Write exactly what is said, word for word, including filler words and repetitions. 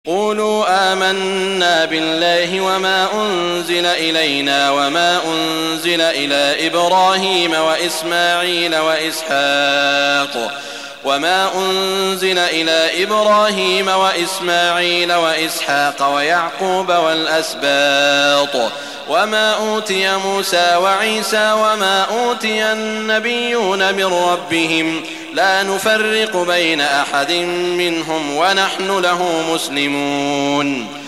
قولوا آمنا بالله وما أنزل إلينا وما أنزل إلى إبراهيم وإسماعيل وإسحاق وما أنزل إلى إبراهيم وإسماعيل وإسحاق ويعقوب والأسباط وما أوتي موسى وعيسى وما أوتي النبيون من ربهم لا نفرق بين أحد منهم ونحن له مسلمون